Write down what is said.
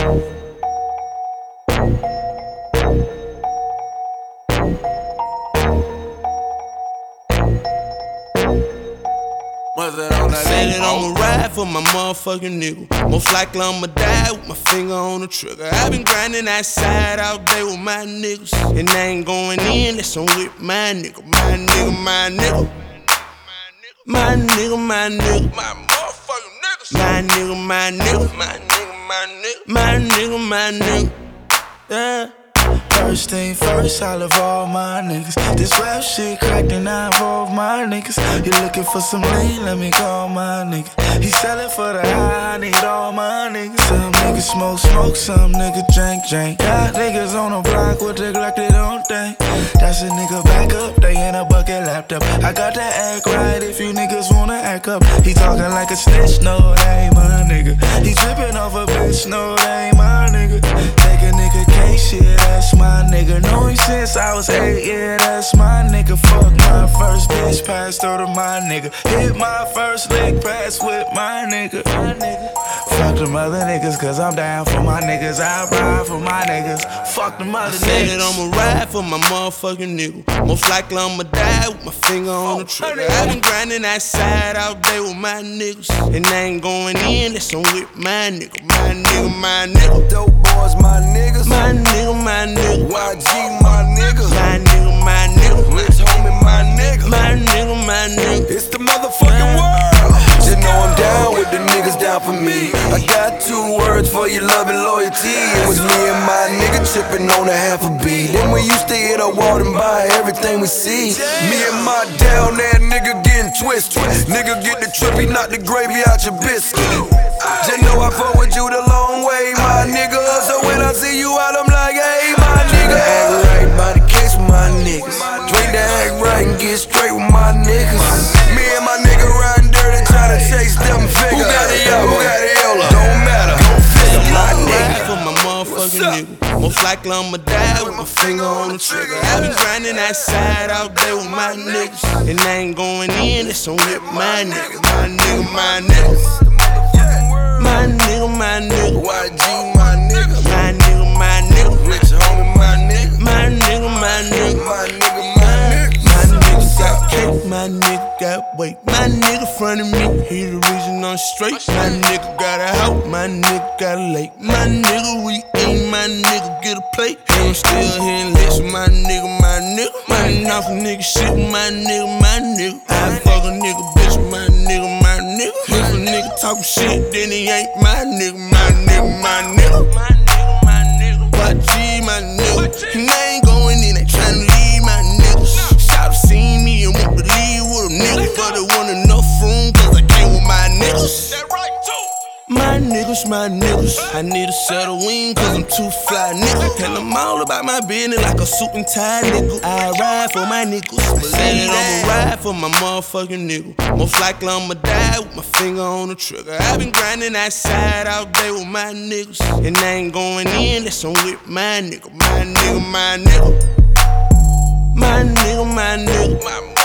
Said that I'ma ride for my motherfucking nigga. Most likely I'ma die with my finger on the trigger. I been grinding outside all day with my niggas, and I ain't going in unless I'm with my nigga. My nigga, my nigga. My nigga, my nigga. My motherfucking niggas. My nigga, my nigga. My nigga, my nigga. My nigga, my nigga. Yeah. First thing first, I love all my niggas. This rap shit cracked and I involve my niggas. You looking for some lean, let me call my nigga. He sellin' for the high, I need all my niggas. Some niggas smoke, some niggas drink. Got niggas on the block with the Glock, they don't think. That's a nigga back up, they in a bucket laptop. I got to act right if you niggas wanna act up. He talking like a snitch, no, that ain't my nigga. He trippin' off a bitch, no, that ain't my nigga. Take a nigga case, yeah, that's my nigga. Know him since I was 8, yeah, that's my nigga. Fuck my first bitch, passed her to my nigga. Hit my first lick, pass with my nigga. Fuck them other niggas, cause I'm down for my niggas. I ride for my niggas. Fuck them other niggas. Said that I'ma ride for my motherfucking nigga. Most likely I'ma die with my finger on the trigger. I been grinding outside all day with my niggas, and I ain't going in unless I'm with my nigga. My nigga, my nigga. Dope boys, my niggas. My nigga, my nigga. YG, my nigga. My nigga, my nigga. Rich homie, my nigga. My nigga, my nigga. It's the motherfucking world. Just know I'm down with the niggas down for me. I got 2 words for your love and loyalty. It was me and my nigga tripping on a half a beat. Then we used to hit a wall and buy everything we see. Me and my down there nigga getting twisted. Nigga get the trippy, knock the gravy out your biscuit. Just know I fuck with you the long way, my nigga. So when I see you out, I'm like, hey, my nigga. Act right by the case with my niggas. Drink the act right and get straight with my niggas. Me and my nigga riding dirty, trying to chase them figures. Who got the yo? Who got the yola? Don't matter. Don't figure my nigga. For my motherfucking nigga. Most likely I'ma die with my finger on the trigger. I been grinding outside all day with my niggas, and I ain't going in unless I'm with my nigga. My nigga, my nigga. My nigga, my nigga. YG, my nigga. My nigga, my nigga. Rich homie, my nigga. My nigga, my nigga. My nigga, my nigga. My nigga got cake, my nigga got weight. My nigga front of me, he the reason I'm straight. My nigga got a house, my nigga got a lake. My nigga, we eat, my nigga get a plate. And I'm still hitting licks with my nigga, my nigga. Running off a nigga shit with my nigga, my nigga. I fuck a nigga bitch with my nigga, my nigga. If a nigga talkin' shit, then he ain't my nigga, my nigga, my nigga. My nigga, my nigga. YG, my nigga. And I ain't going in, they tryna leave my niggas. Shop seen me and want to leave with a nigga, but they want enough room cause I came with my niggas. That right too. My niggas, my niggas. I need a set of wings cause I'm too fly, nigga. And I'm all about my business like a suit and tie, nigga. I ride for my niggas. Said that I'ma ride for my motherfucking nigga. Most likely I'ma die with my finger on the trigger. I been grinding outside all day with my niggas, and I ain't going in unless I'm with my nigga. My nigga, my nigga. My nigga, my nigga.